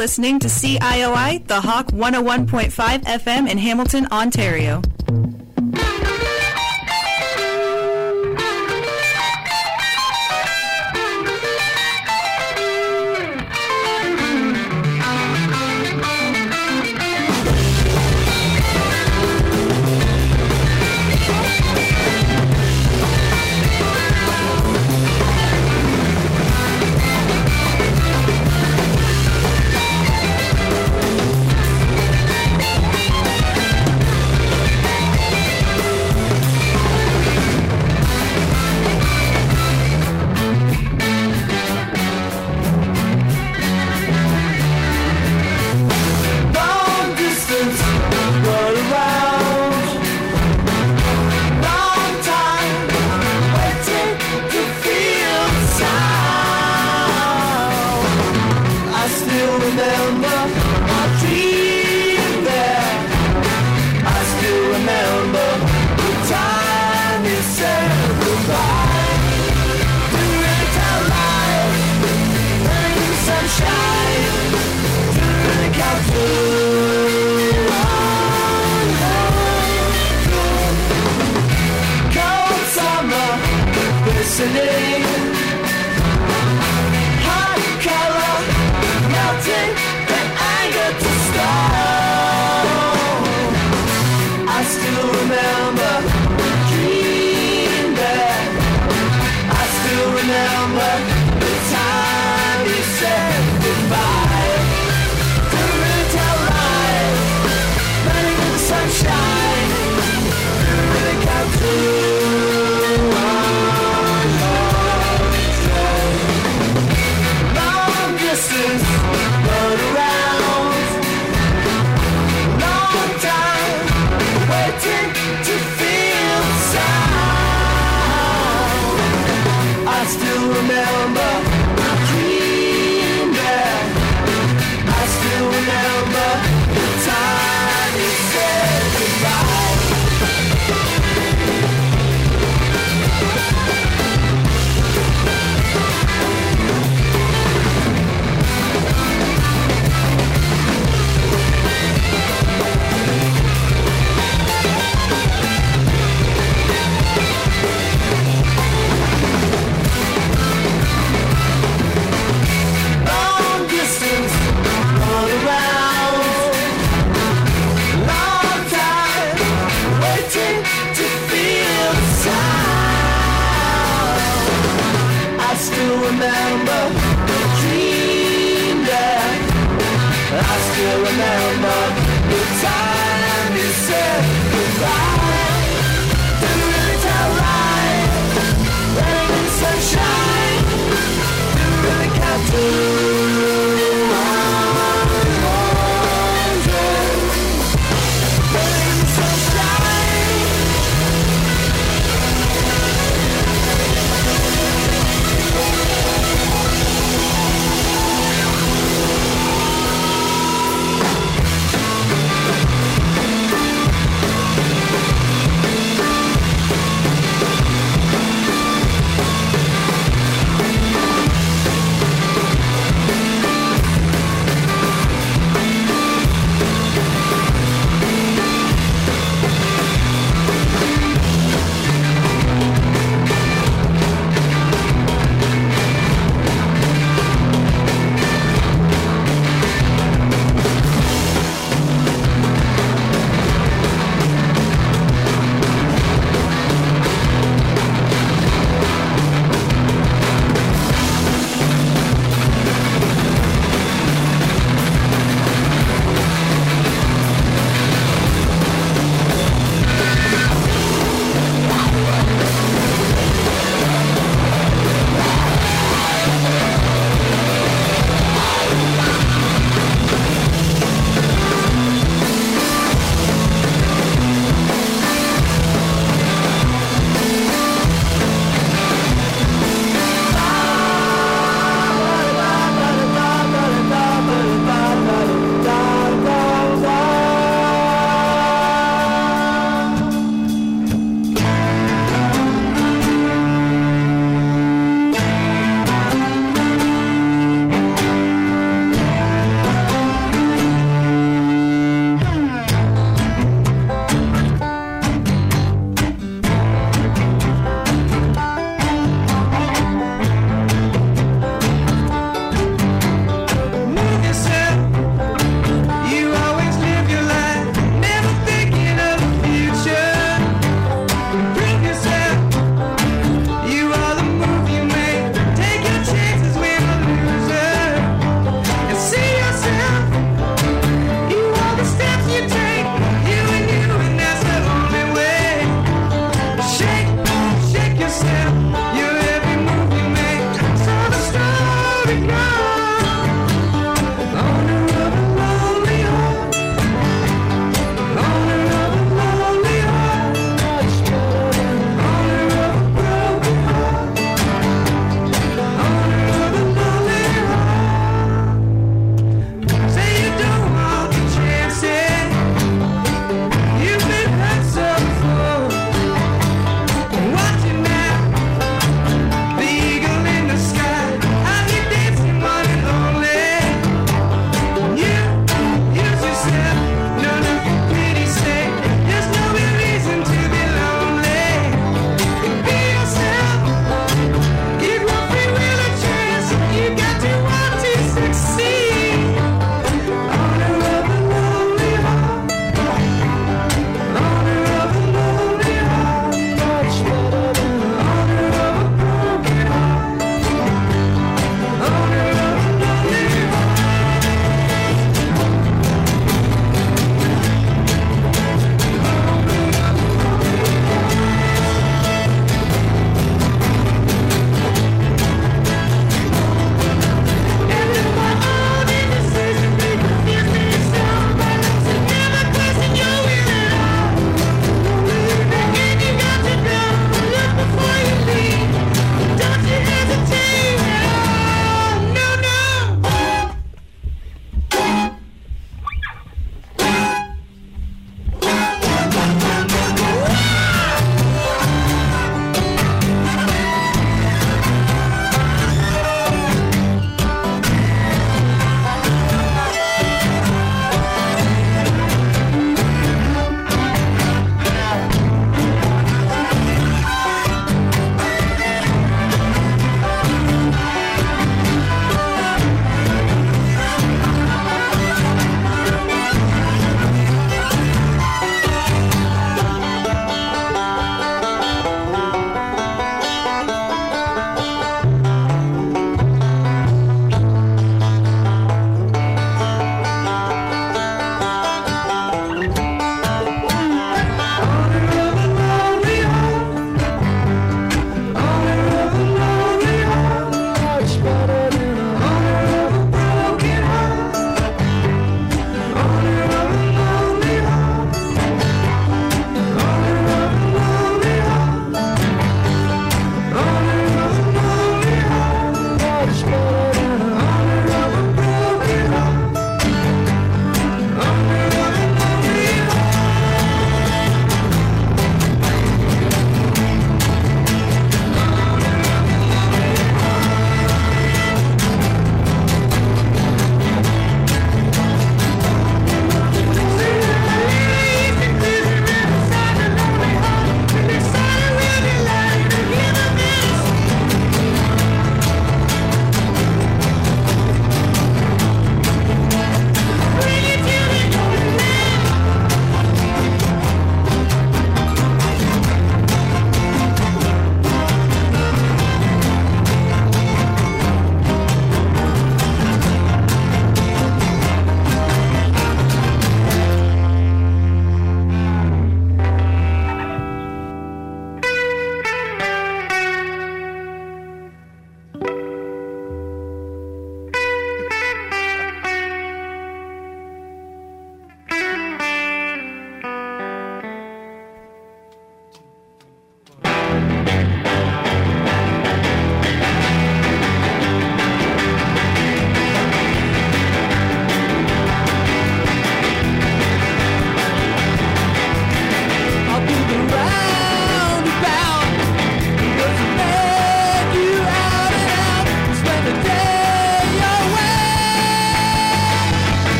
listening to CIOI, the Hawk 101.5 FM in Hamilton, Ontario.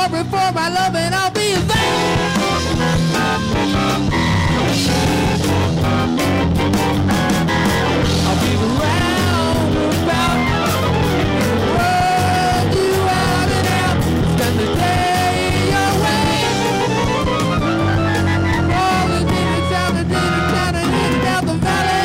offering for my love and I'll be there. I'll be around about, run you out and out, spend the day your way. All the demons down the demons down and in down the valley.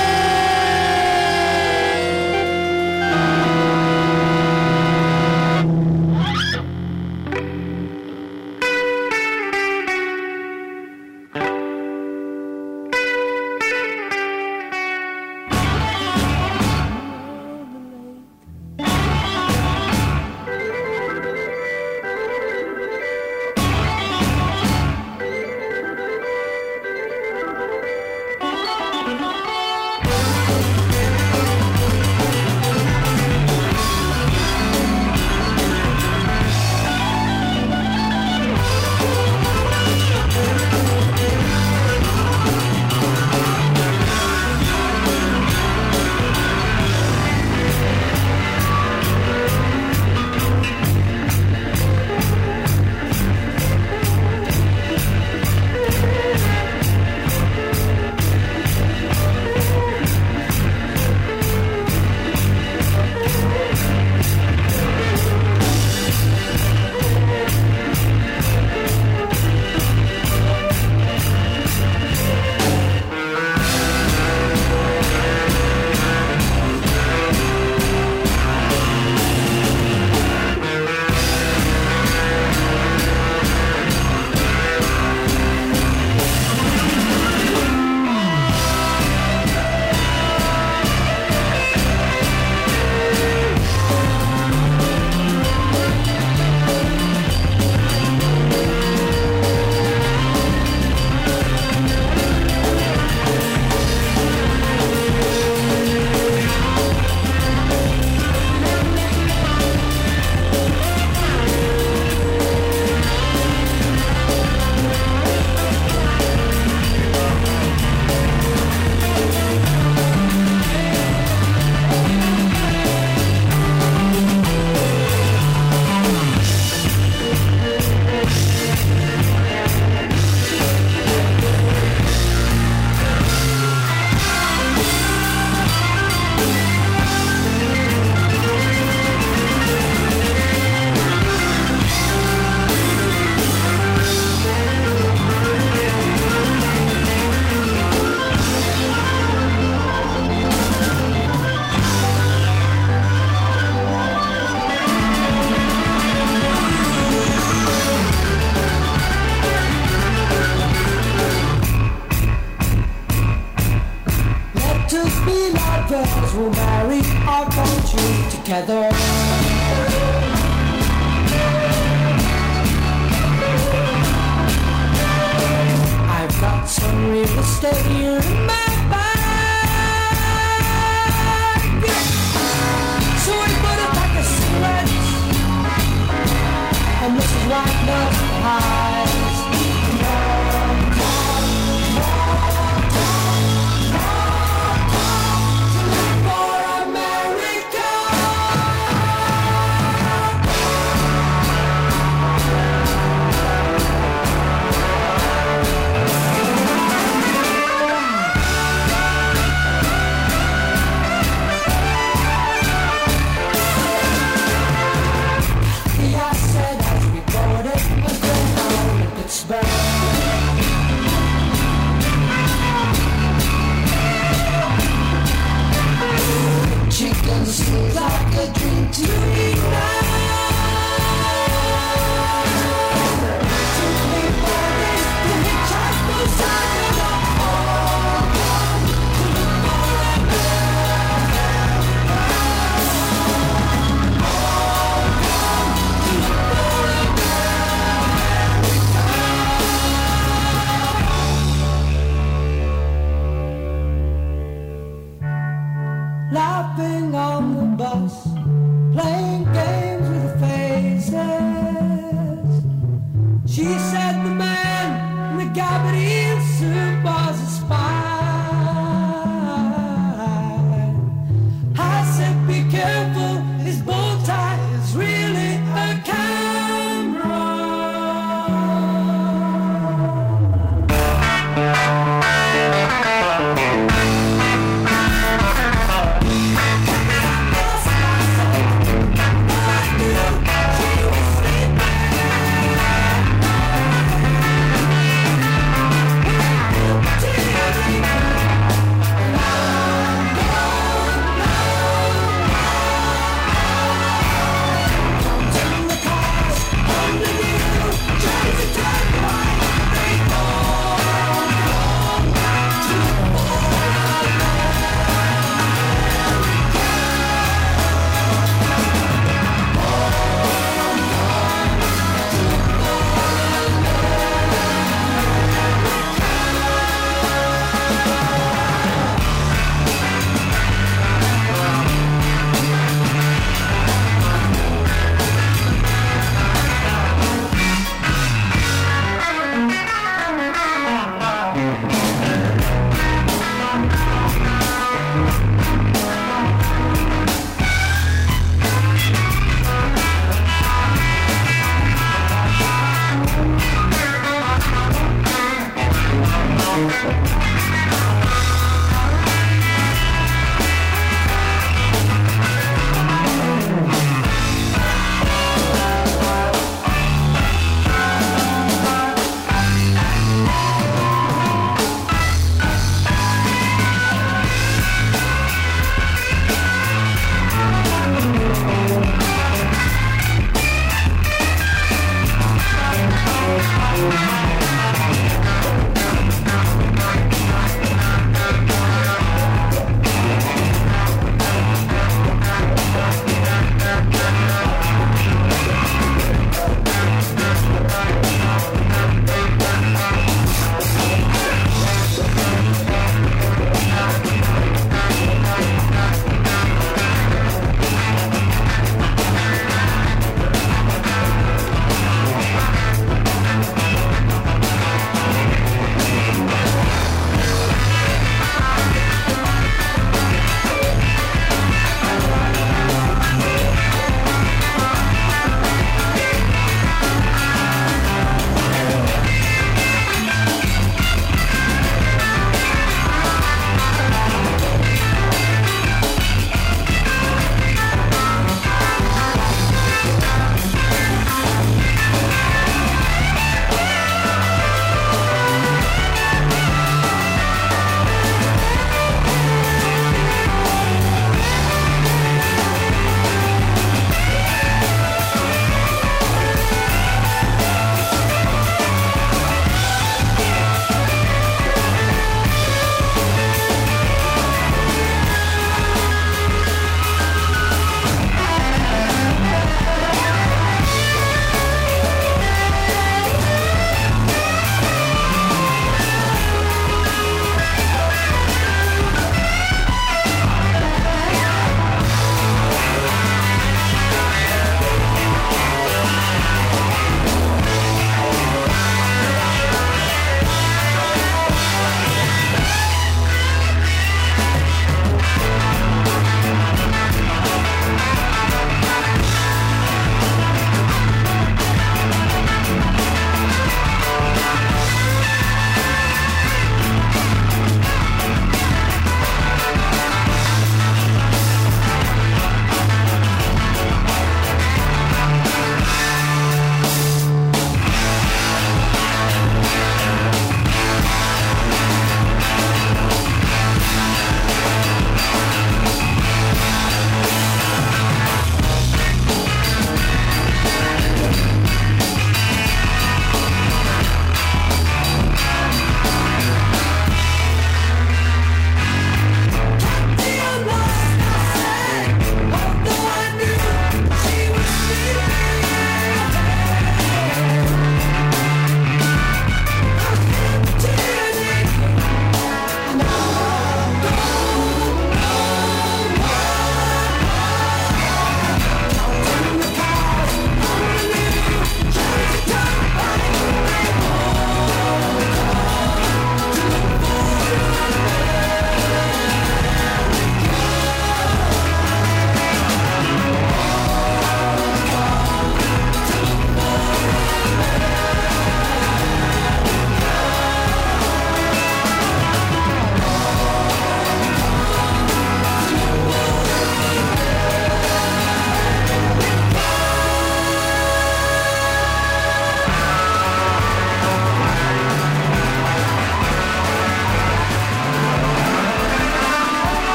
We'll marry our country together. I've got some real estate here in my bag, so we put a pack of cigarettes and Mrs. White Nuts pies. Chickens look like a dream to me now. Laughing on the bus, playing games with the faces. She said the man in the gabardine suit was a spy. I said be careful, his bow tie is really a camera.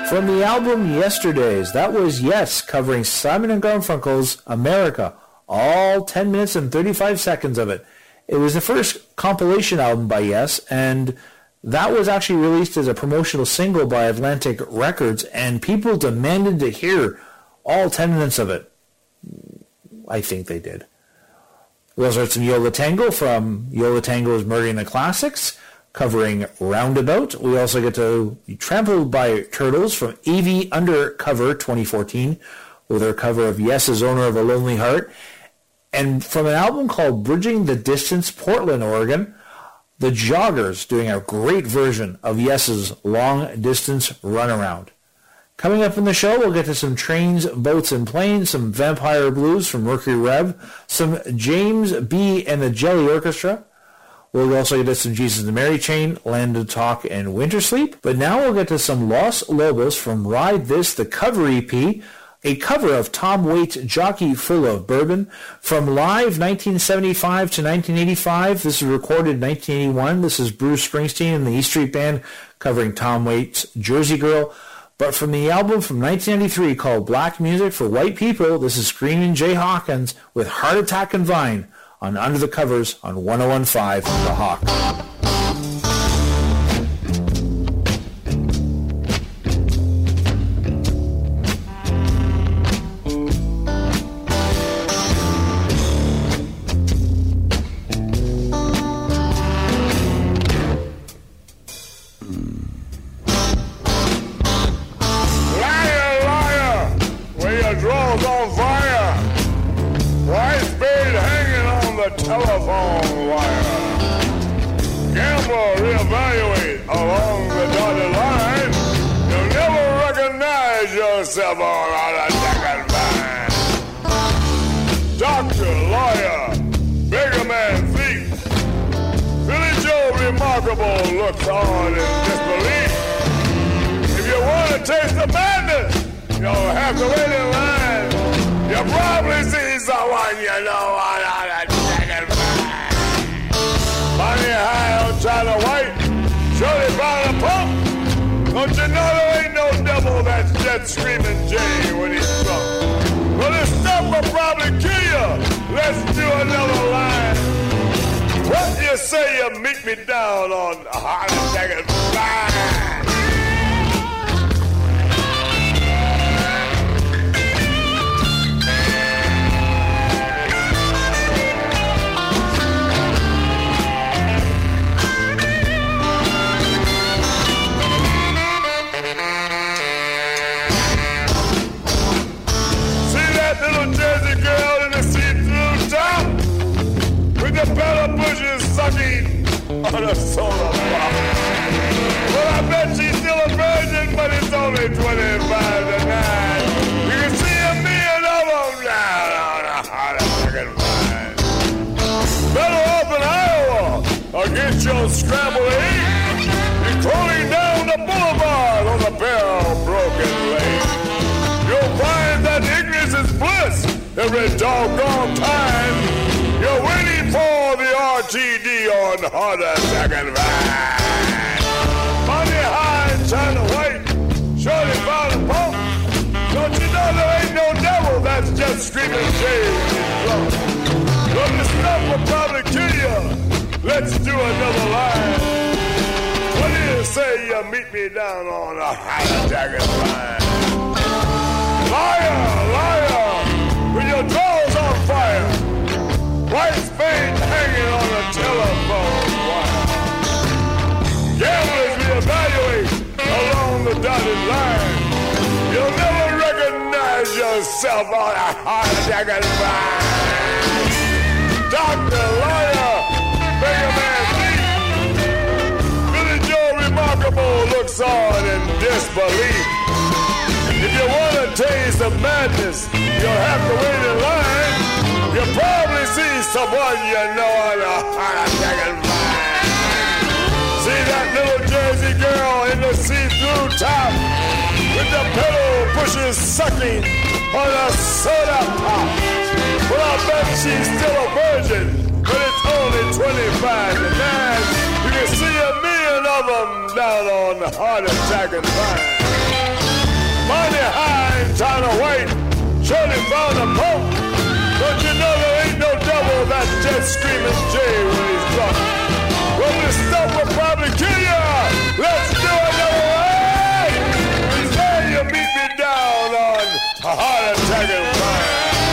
From the album Yesterdays, that was Yes covering Simon & Garfunkel's America, all 10 minutes and 35 seconds of it. It was the first compilation album by Yes, and that was actually released as a promotional single by Atlantic Records, and people demanded to hear all 10 minutes of it. I think they did. We also heard some Yo La Tengo from Yo La Tengo's Murdering the Classics, covering Roundabout. We also get to be Trampled by Turtles from Evie Undercover 2014 with their cover of Yes's Owner of a Lonely Heart. And from an album called Bridging the Distance, Portland, Oregon, the Joggers doing a great version of Yes's Long Distance Runaround. Coming up in the show, we'll get to some Trains, Boats, and Planes, some Vampire Blues from Mercury Rev, some James B. and the Jelly Orchestra. We'll also get to some Jesus and Mary Chain, Land of Talk, and Winter Sleep. But now we'll get to some Los Lobos from Ride This, the cover EP, a cover of Tom Waits' Jockey Full of Bourbon. From live 1975 to 1985, this is recorded in 1981. This is Bruce Springsteen and the E Street Band covering Tom Waits' Jersey Girl. But from the album from 1993 called Black Music for White People, this is Screaming Jay Hawkins with Heart Attack and Vine on Under the Covers on 101.5 The Hawk. Telephone wire. Gamble, reevaluate along the dotted line. You'll never recognize yourself on a second line. Doctor, lawyer, beggar man, thief. Billy Joe Remarkable looks on in disbelief. If you want to taste the madness, you'll have to wait in line. You'll probably see someone you know on a second line. Money high on China White, surely bound a pump. Don't you know there ain't no devil that's just screaming Jay when he's drunk? Well, this stuff will probably kill you. Let's do another line. What you say you meet me down on a heart attack and fine? Bella Bushes sucking on a soda pop. Well, I bet she's still a virgin, but it's only 25 to 9. You can see a million of them down on a hot fucking vine. Better off in Iowa against your scrambled egg. You're crawling down the boulevard on a barrel broken leg. You'll find that ignorance is bliss every doggone time. You're waiting for the RTD on Heart Attack and Vine. Money high and China White, surely found a pump. Don't you know there ain't no devil that's just screaming Jay when he's drunk? Well, this stuff will probably kill you. Let's do another line. What do you say you meet me down on a Heart Attack and Vine? Liar, liar, with your drawers on fire. White spade hanging on a telephone wire. Gamblers reevaluate along the dotted line. You'll never recognize yourself on a heart attack and vine. Doctor, lawyer, beggar man, thief. Billy Joe Remarkable looks on in disbelief. If you want to taste the madness, you'll have to wait in line. You'll probably see someone you know on a heart attack and vine. See that little Jersey girl in the see-through top with the pedal pushes sucking on a soda pop. Well, I bet she's still a virgin, but it's only 25 to 9. You can see a million of them down on the heart attack and vine. Money high and China white. Surely found a pope. Don't you know there ain't no devil that's just screaming Jay when he's drunk? Well, this stuff will probably kill you. Let's do another way. And then you meet me down on a heart attack and fire.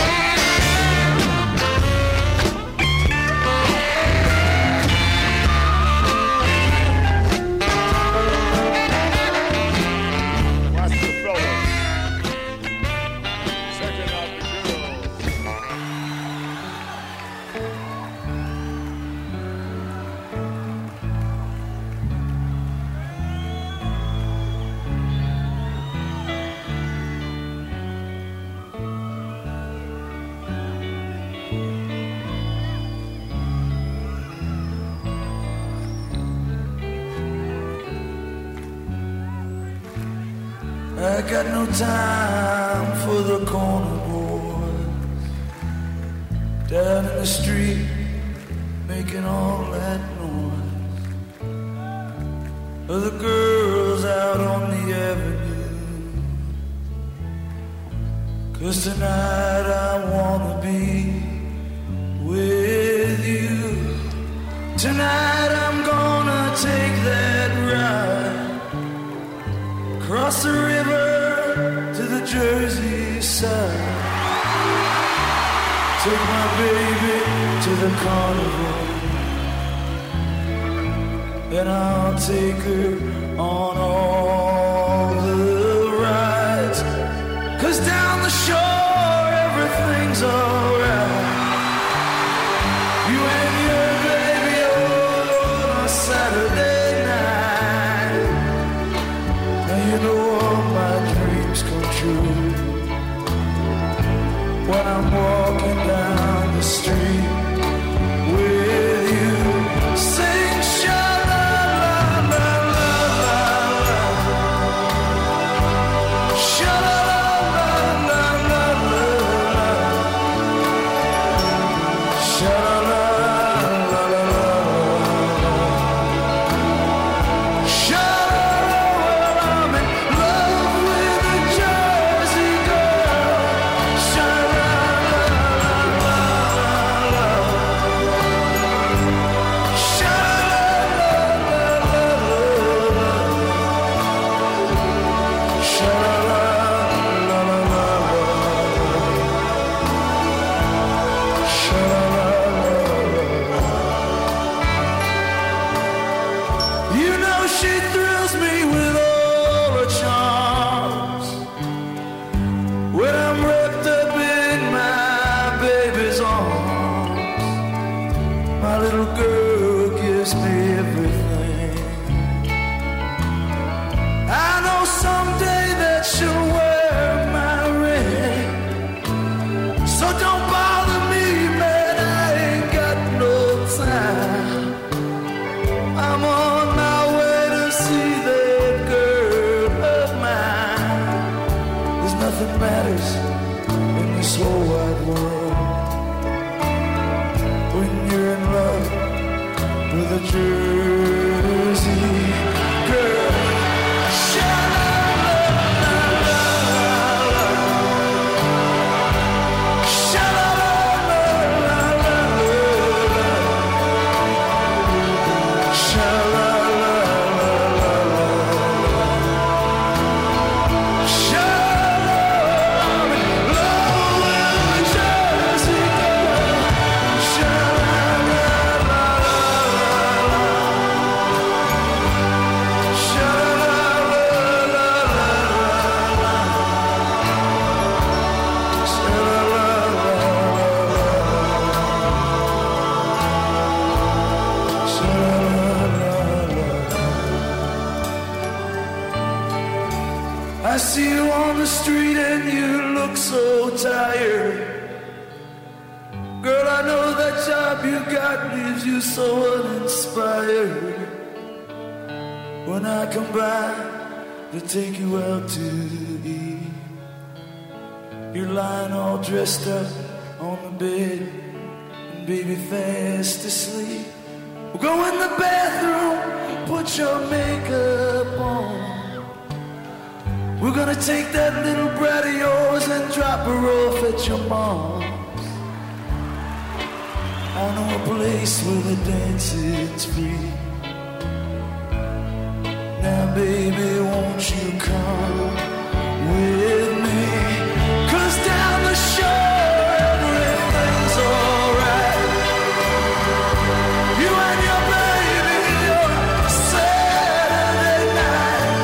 I got no time for the corner boys down in the street making all that noise, or the girls out on the avenue. 'Cause tonight I wanna be with you. Tonight I'm gonna take that ride across the river to the Jersey side. Take my baby to the carnival, and I'll take her on all the rides. 'Cause down the shore everything's alright. You and your baby on a Saturday night. Now you know all my dreams come true when I'm walking down the street with you. Sing sha-la-la-la-la-la, sha-la-la-la-la-la, sha-la-la-la-la-la, sha-la-la, I'm in love with a Jersey girl, sha-la-la-la-la-la, you know she thrills me with all her charms when I'm wrapped up in my baby's arms. My little girl gives me everything. I know someday that she'll wear my ring. So don't bother me, man, I ain't got no time. I'm on my way to see that girl of mine. There's nothing matters in this whole wide world when you're in love with a Jersey girl. Sha-la-la-la-la-la, sha-la-la-la-la-la, sha-la-la-la-la-la, sha-la-la, I'm in love with a Jersey girl. I see you on the street and you look so tired. Girl, I know that job you got leaves you so uninspired. When I come by to take you out to eat, you're lying all dressed up on the bed and baby fast asleep. We'll go in the bathroom, put your makeup on. We're gonna take that little brat of yours and drop her off at your mom's. I know a place where the dancing's free. Now baby, won't you come with me? 'Cause down the shore everything's alright. You and your baby on Saturday night.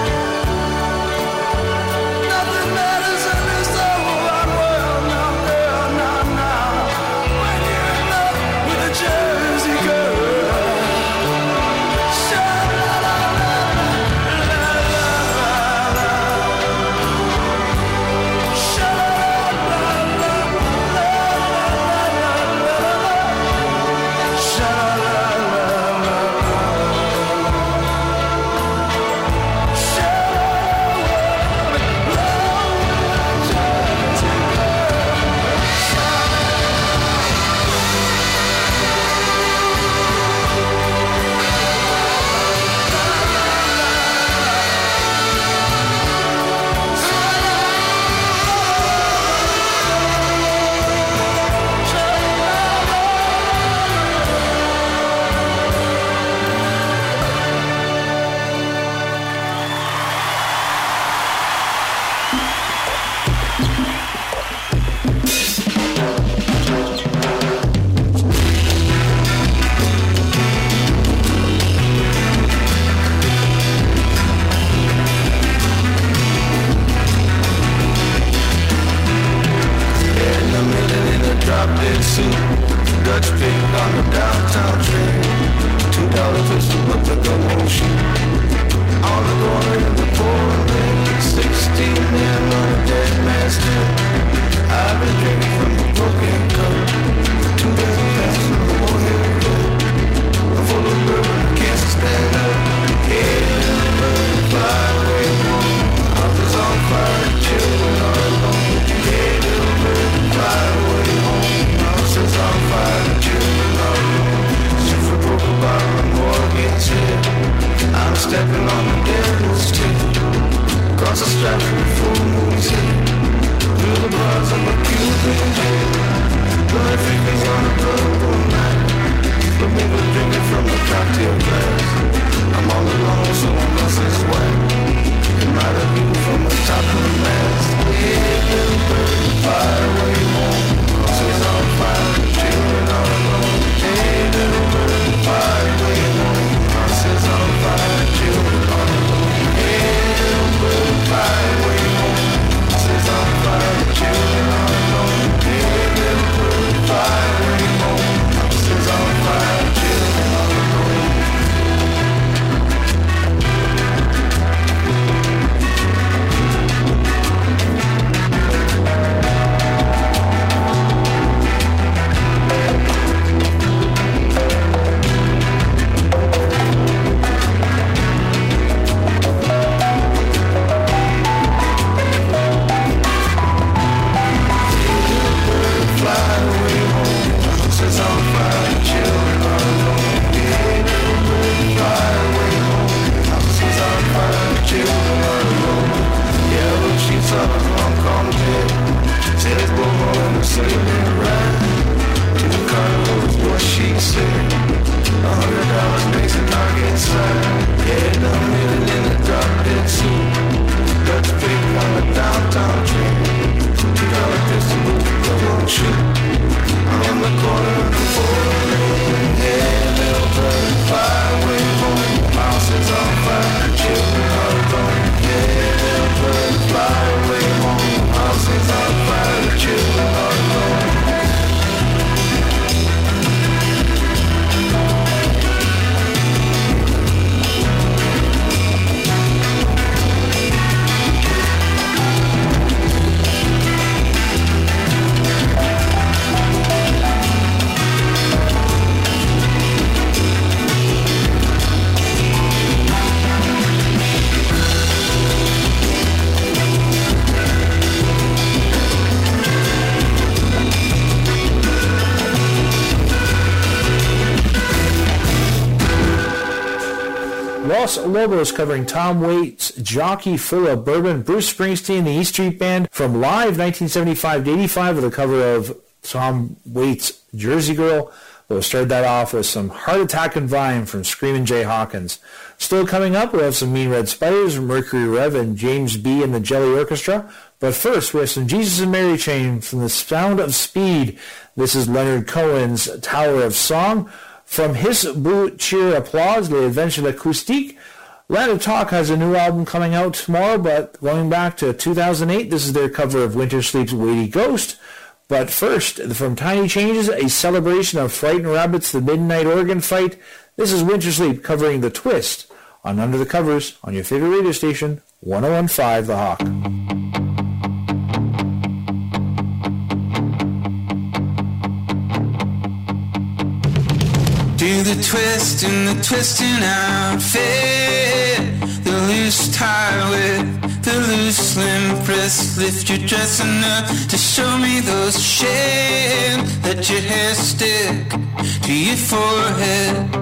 Nothing matters in this whole wide world now, girl, now. When you're in love with a Jersey girl. Dutch pig on the downtown train. $2 pistol with the commotion. On the corner in the pouring rain. 16 men on a dead man's tail. I've been drinking from a broken cup. 2 dozen pounds from the warhead club. I'm full of bourbon, I can't stand up. Yeah, bird, fly away home. House is on fire, children are alone. Yeah, little bird, fly away home. House is on fire, children are alone. If we broke a bottle of Morgan's head, I'm stepping on the devil's tail. Cross the strap from the full moon's head. Feel the bars of a Cuban head. Blood fingers on a purple night. Flamingo drinking from the cocktail glass. I'm all alone, so I must is white. It might have been from the top of the mast. Hey, little bird, fly away home. House is on fire, children are alone. Hey, little bird, fly away home. House is on fire, children are alone. Hey, little bird, fly away home. House is on fire, children are alone. Hey, little bird, fly away home. House is on fire, children are alone. Los Lobos covering Tom Waits' Jockey Full of Bourbon. Bruce Springsteen, the E Street Band from Live 1975 to 85 with a cover of Tom Waits' Jersey Girl. We'll start that off with some Heart Attack and Vine from Screamin' Jay Hawkins. Still coming up, we have some Mean Red Spiders, Mercury Rev, and James B. and the Jelly Orchestra. But first, we have some Jesus and Mary Chain from The Sound of Speed. This is Leonard Cohen's Tower of Song. From His Beau Cheer Applause, Les Adventures Acoustiques. Land of Talk has a new album coming out tomorrow, but going back to 2008, this is their cover of Winter Sleep's Weighty Ghost. But first, from Tiny Changes, a celebration of Frightened Rabbits, the Midnight Organ Fight. This is Winter Sleep covering The Twist on Under the Covers on your favorite radio station, 101.5 The Hawk. Do the twist in the twisting outfit, the loose tie with the loose slim press. Lift your dress enough to show me those shins. Let your hair stick to your forehead.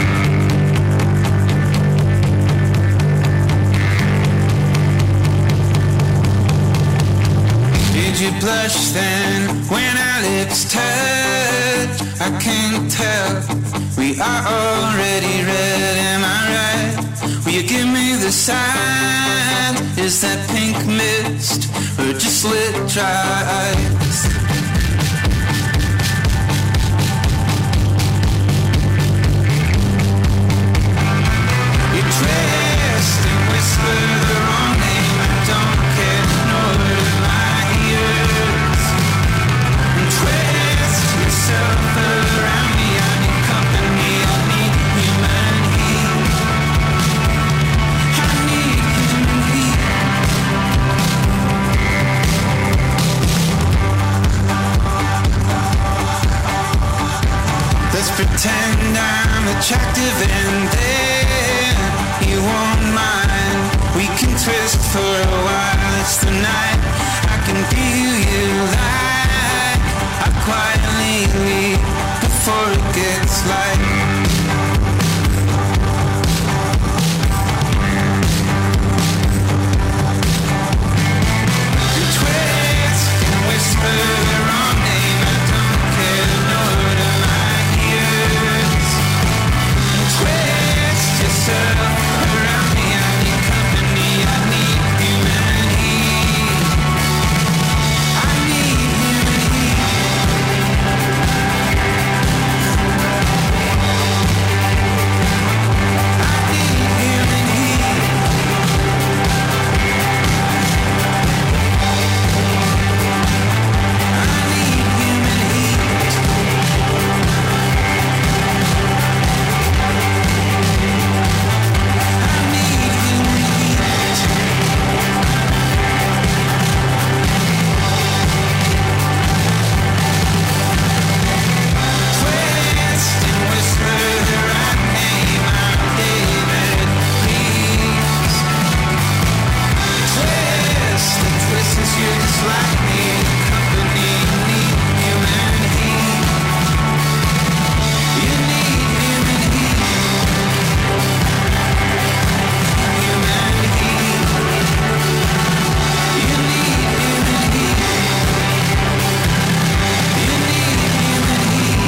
Did you blush then when our lips touch? I can't tell. We are already red, am I right? Will you give me the sign? Is that pink mist or just lit dry ice? You dressed and whisper the wrong name. I don't care, nor do my ears. And twist yourself around me. I need company, I need human heat. I need human heat. Let's pretend I'm attractive and then you won't mind. We can twist for a while, it's the night. I can feel you like I quietly leave before it gets light. You twist and whisper the wrong name. I don't care, nor do my ears. Twist yourself around me. I need company, I need human heat. I need human heat. I need human heat. I need human heat. I need twist and whisper the right name. I'm David, please. Twist the twist you just like me. Company need human heat. You need human heat. Human heat. You need human heat. You need human heat.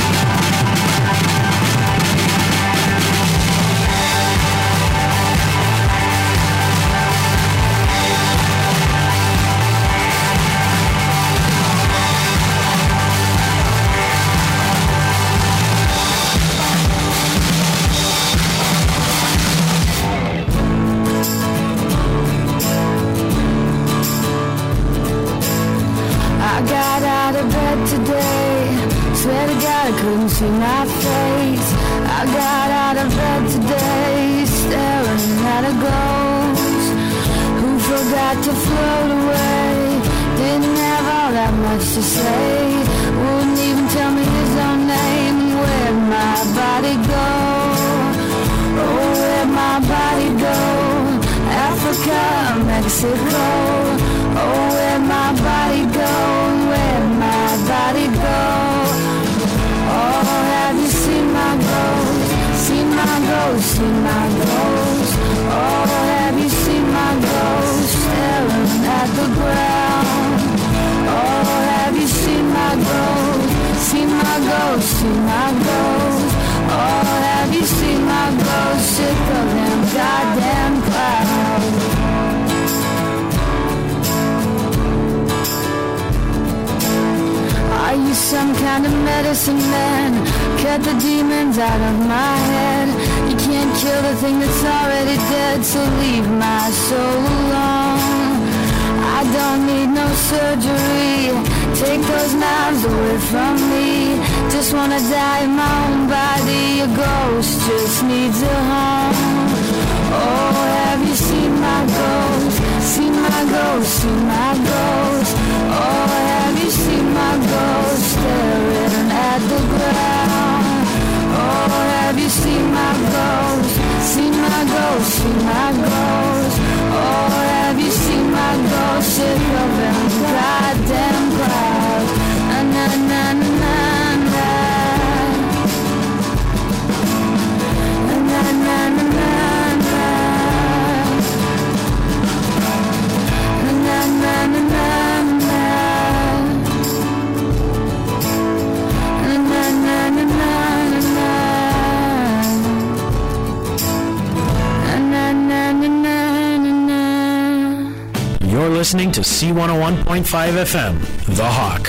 I got out of bed today. Swear to God I couldn't see my face. I got out of bed today, staring at a ghost who forgot to float away. Didn't have all that much to say. Wouldn't even tell me his own name. Where'd my body go? Oh, where'd my body go? Africa, Mexico. Oh, where'd my body go? Where'd my body go? Oh, have you seen my ghost? Seen my ghost, seen my ghost. find a medicine man, cut the demons out of my head. You can't kill the thing that's already dead, so leave my soul alone. I don't need no surgery, take those knives away from me. Just wanna die in my own body, a ghost just needs a home. Oh, have you seen my ghost? Seen my ghost, seen my ghost. Oh, have you seen my ghost staring at the ground? Oh, have you seen my ghost? Seen my ghost, seen my ghost. Oh, have you seen my ghost? Sick of them goddamn crowd. Na na na na na. Na na na na na. Na na na na na. Na na na na na. You're listening to C101.5 FM, The Hawk.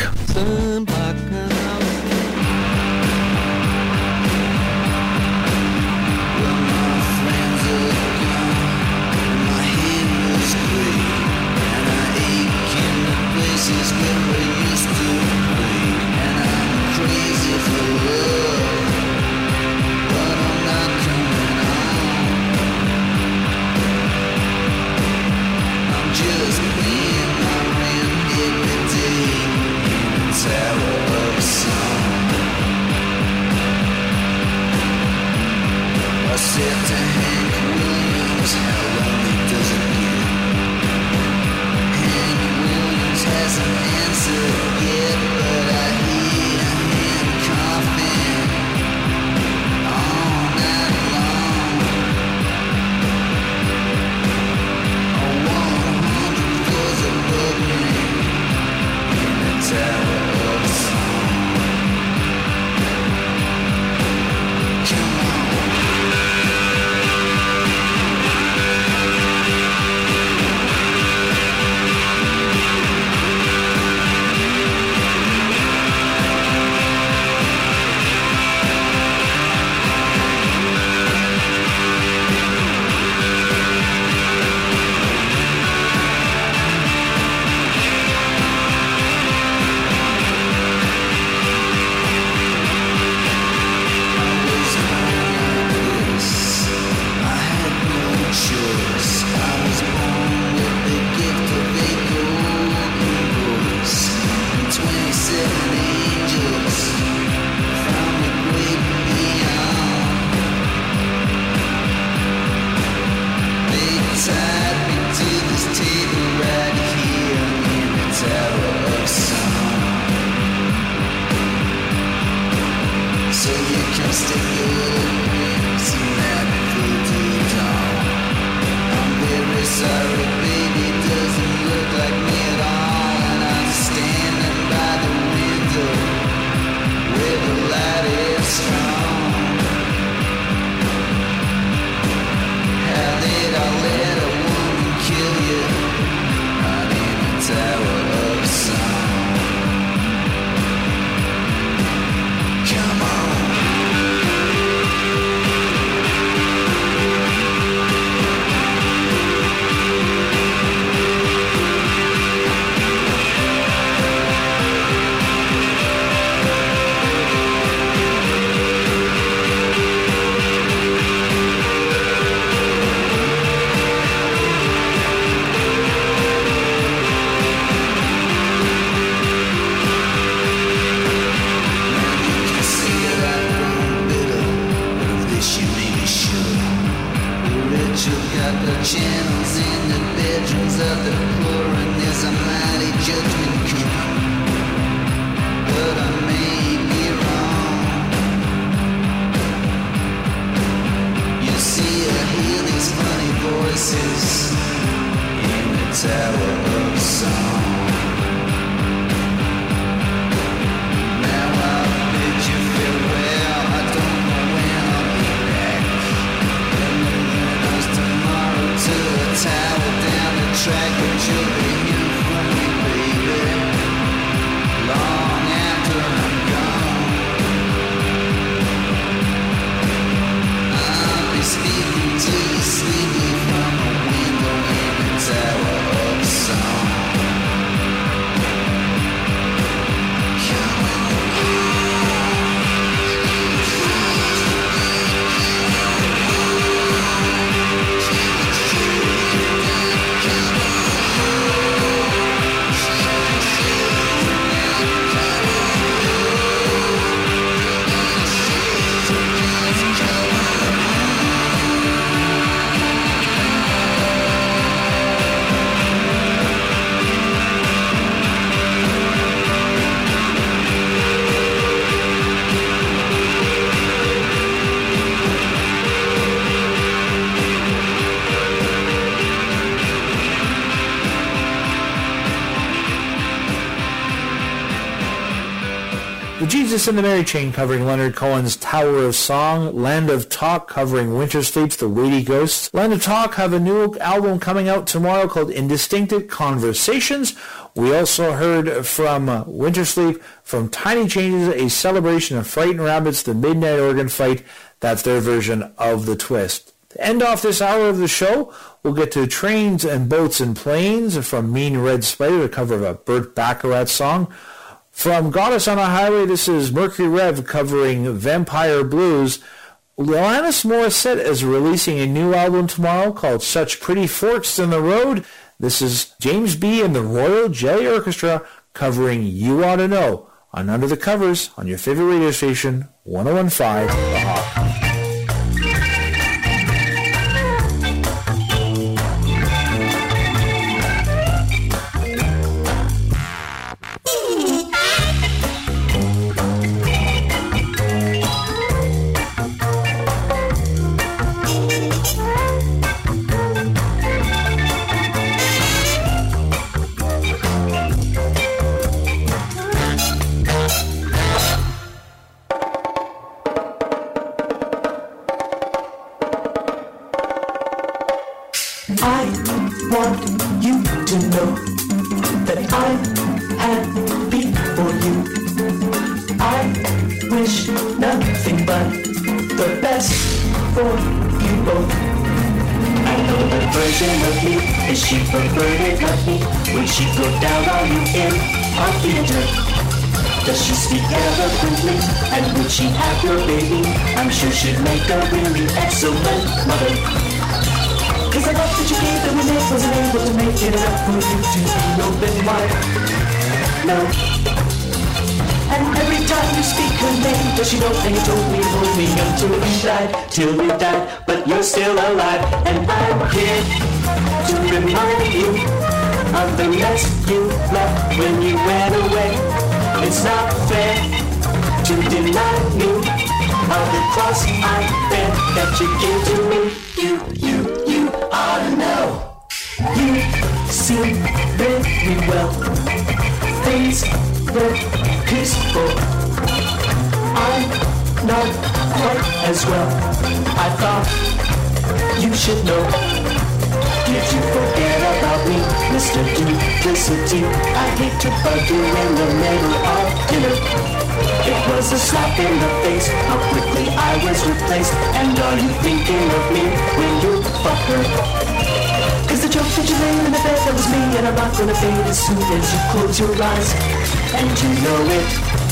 Long after I'm gone. Jesus and the Mary Chain covering Leonard Cohen's Tower of Song. Land of Talk covering Winter Sleep's The Weighty Ghosts. Land of Talk have a new album coming out tomorrow called Indistinctive Conversations. We also heard from Winter Sleep, from Tiny Changes, a celebration of Frightened Rabbits, The Midnight Organ Fight. That's their version of The Twist. To end off this hour of the show, we'll get to Trains and Boats and Planes from Mean Red Spider, a cover of a Burt Bacharach song. From Goddess on a Highway, this is Mercury Rev covering Vampire Blues. Alanis Morissette is releasing a new album tomorrow called Such Pretty Forks in the Road. This is James B. and the Royal Jelly Orchestra covering You Ought to Know on Under the Covers on your favorite radio station, 101.5 The Hawk. I'm sure she'd make a really excellent mother. Cause the love that you gave that we made wasn't able to make it enough for you to be open wide. No. And every time you speak her name, does she know that you told me hold me until we died, till we died, but you're still alive. And I'm here to remind you of the mess you left when you went away. It's not fair to deny me of the cross I bear that you gave to me. You ought to know. You seem very well. Things were peaceful. I'm not quite as well. I thought you should know. Did you forget about me, Mr. Duplicity? I hate to bug you in the middle of dinner. It was a slap in the face, how quickly I was replaced. And are you thinking of me when you fuck her? Cause the joke that you laid in the bed, that was me. And I'm not gonna fade as soon as you close your eyes. And you know it.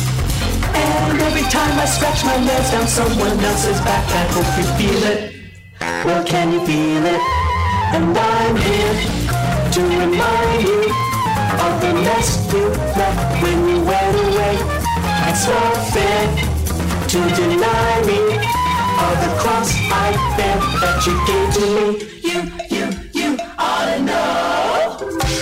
And every time I scratch my nails down someone else's back, I hope you feel it. Well, can you feel it? And I'm here to remind you of the mess you left when you went away. It's not fair to deny me of the cross I bear that you gave to me. You ought to know.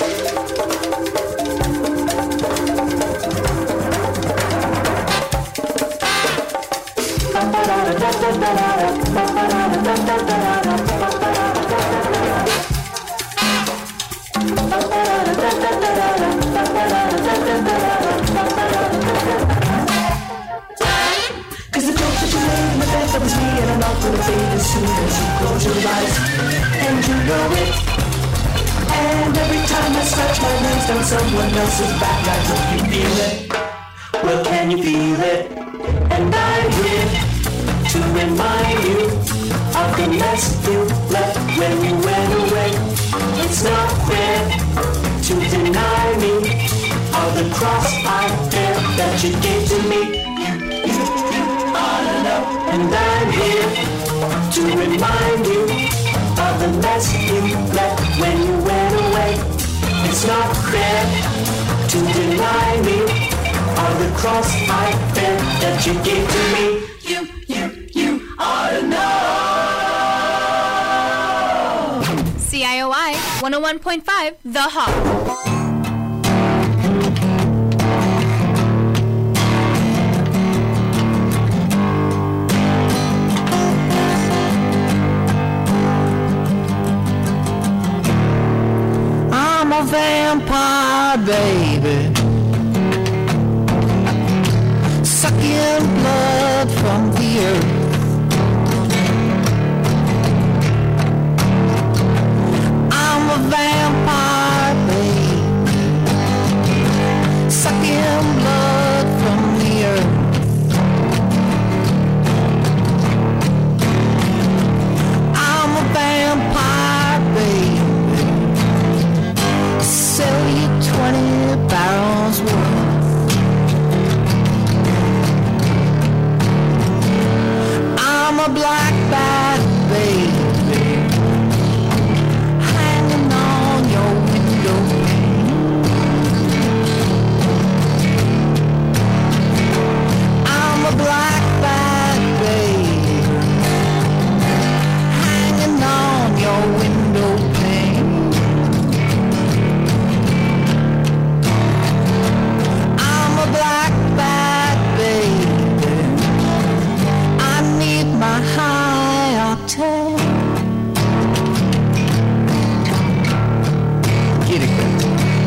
That was me, and I'm not gonna fade as soon as you close your eyes. And you know it. And every time I scratch my nails down someone else's back, I hope you feel it. Well, can you feel it? And I'm here to remind you of the mess you left when you went away. It's not fair to deny me of the cross I bear that you gave to me. You ought to know. And I'm here to remind you of the mess you left when you went away. It's not fair to deny me of the cross I bear that you gave to me. You ought to know. CIOI 101.5 The Hawk. Vampire baby, sucking blood from the earth. I'm a vampire, babe, sucking blood from the earth. I'm a vampire, babe, sell you 20 barrels worth. I'm a black bat, baby, hanging on your window pane. I'm a black bat, baby, hanging on your window pane. I'm a black bat, baby, I need my high octane. Get it, girl.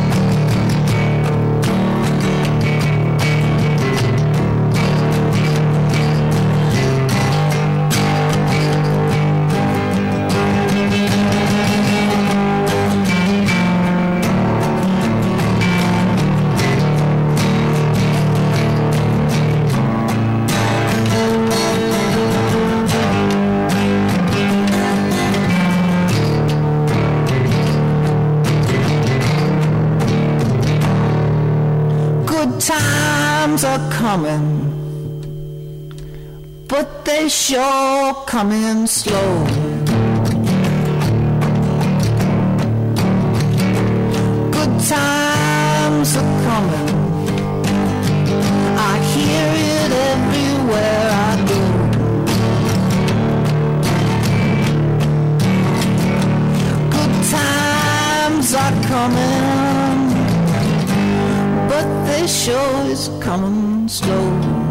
Good times are coming, but they sure coming slow. Good times are coming, I hear it everywhere I go. Good times are coming, but they sure is coming slow.